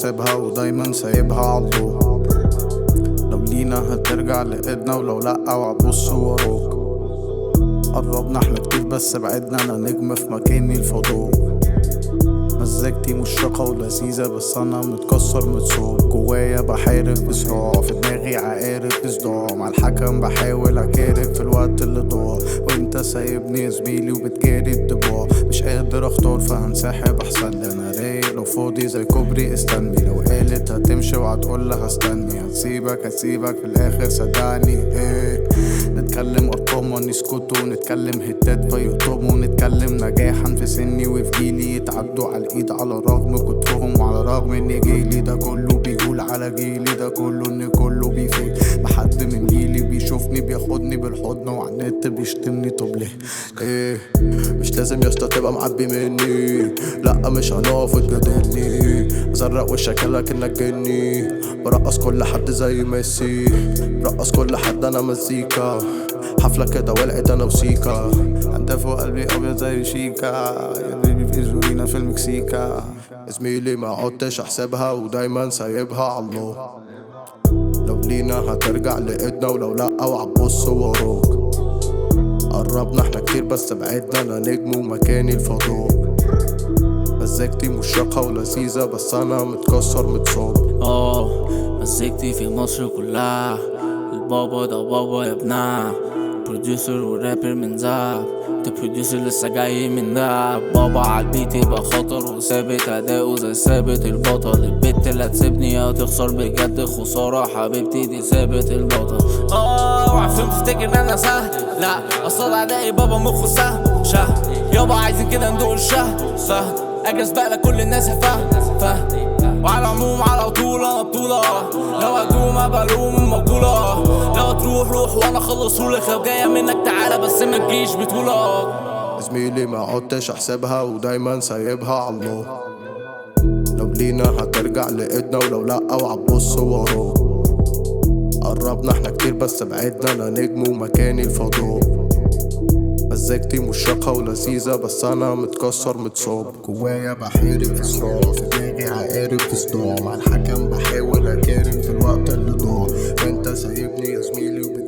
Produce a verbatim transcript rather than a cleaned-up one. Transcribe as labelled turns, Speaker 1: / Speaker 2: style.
Speaker 1: حسابها ودايما سايبها عالله. لو لينا هترجع لإيدنا ولو لأ وهتبص وراك. قربنا احنا كتير بس بعدنا، انا نجم في مكاني الفضاء. مزاجتي مشرقة ولذيذة بس انا متكسر متصاب. جوايا بحارب بصراع، في دماغي عقارب بصداع. مع الحكم بحاول اكارب في الوقت اللي ضاع، وانت سايبني يا زميلي وبتجاري الطباع. مش قادر اختار فهنسحب احسن لي، انا رايق لو فاضي زي كوبري استني. لو قالت هتمشي وهتقولها هستني، هتسيبك هتسيبك في الاخر صدقني. ايه نتكلم ارقام ونسكت ونتكلم هتات فيقطبوا، ونتكلم نجاحا في سني وفي جيلي يتعدوا على الايد على رغم كترهم، وعلى رغم ان جيلي ده كله بيقول على جيلي ده كله ان كله بيفيد. محد من جيلي بيشوفني بياخدني بالحضن، وعلى النت بيشتمني. طب ليه؟ ايه مش لازم يا اسطى تبقى معبي مني، لا مش هنقف وتجادلني. ازرق وشك لكنك جني، برقص كل حد زي ميسي، برقص كل حد انا مزيكا. حفلة كده ولقيت انا وسيكا، انت فوق قلبي ابيض زي شيكا. يا بيبي في زورينا في المكسيكا. زميلي ما عدتش احسبها ودايما سايبها عالله. لو لينا هترجع لإيدنا ولو لأ وهتبص وراك. قربنا احنا كتير بس بعدنا، انا نجم ومكاني الفضاء. مزاجتي مشرقة ولذيذة بس انا متكسر متصاب.
Speaker 2: اه مزيكتي في مصر كلها، البابا ده بابا يا ابنها. بروديوسر ورابر من زعب، انت بروديوسر لسه جاي من دهب. بابا عالبيت يبقى خطر وثابت اداؤه زي ثابت البطل. البت اللي هتسيبني هتخسر بجد خسارة، حبيبتي دي ثابت البطل. اه وعفين تفتكر ان انا سهل، لا اصل اعدائي بابا مخه سهل شهر. يابا عايزين كده ندوق الشهر سهل، اجي اسبقلك كل الناس فاهم فاهم. وعلى العموم على طول انا بطولة، لو هدوم ابقى لوم مقولة. لو تروح روح وانا اخلصهولك، لو جاية منك تعالى بس ما تجيش بطولة.
Speaker 1: زميلي ما عدتش احسبها ودايما سايبها عالله. لو لينا هترجع لإيدنا ولو لأ وهتبص وراك. قربنا احنا كتير بس بعدنا، انا نجم ومكاني الفضاء. مزاجتي مشرقة ولذيذة بس انا متكسر متصاب. جوايا بحارب في صراع، في دماغي عقارب في صداع. مع الحكم بحاول اكارم في الوقت اللي ضاع، وانت سايبني يا زميلي